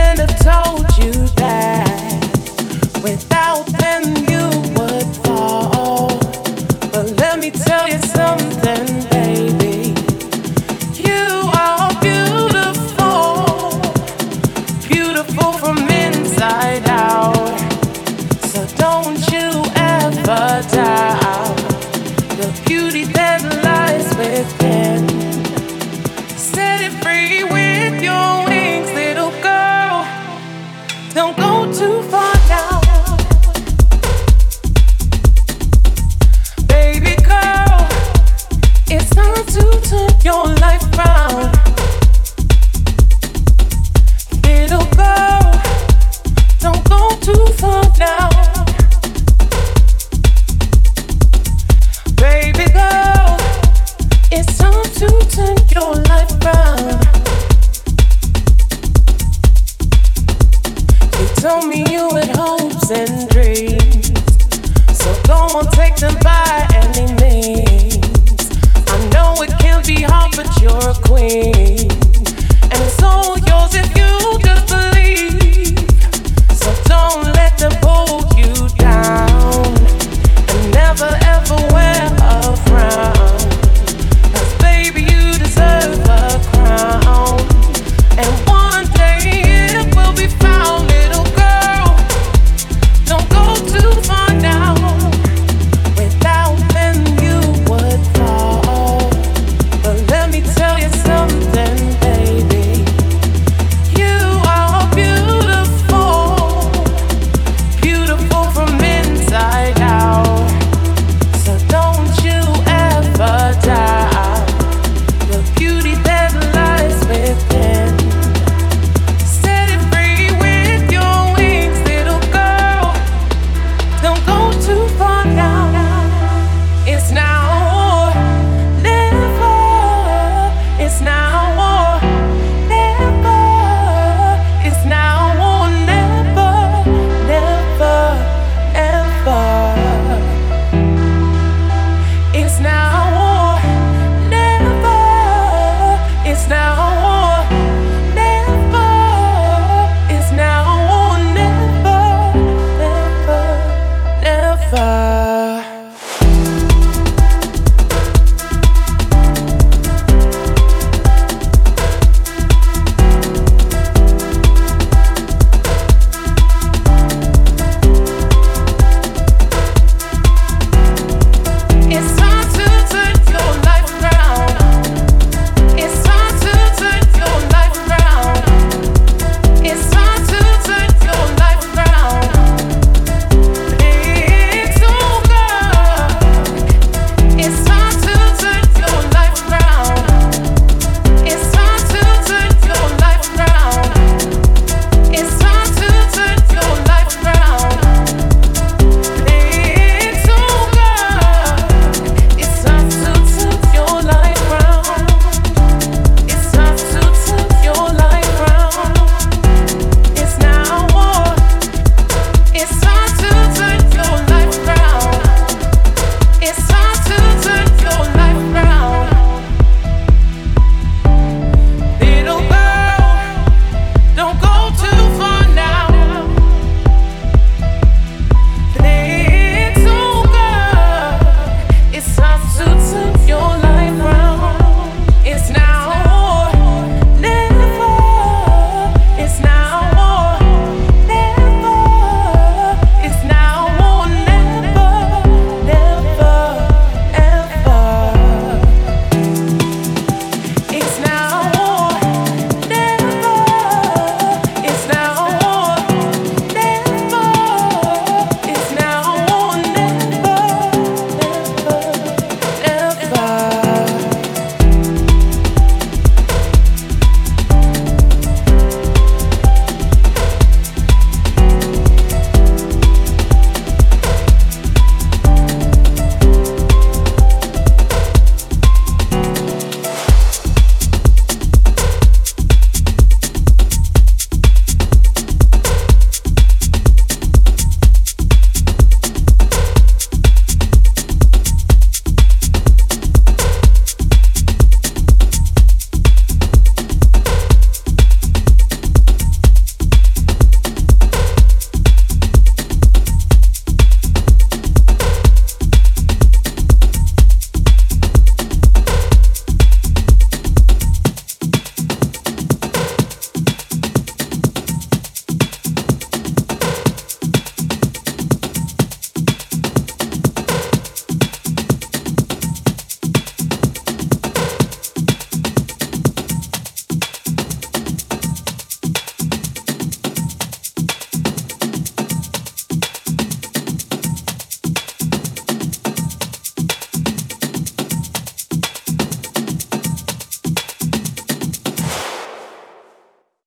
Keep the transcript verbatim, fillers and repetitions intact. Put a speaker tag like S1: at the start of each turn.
S1: shouldn't have told you that. Without them, you would fall. But let me tell you something, baby. You are beautiful, beautiful from inside out. So don't you ever doubt the beauty that lies within. Set it free with your wings, little girl. Don't go too far now. Baby girl, it's time to turn your life round. Little girl, don't go too far now. Baby girl, it's time to turn your life round. You told me you had hopes and dreams, so go on, take them by any means. I know it can be hard, but you're a queen, and it's all yours if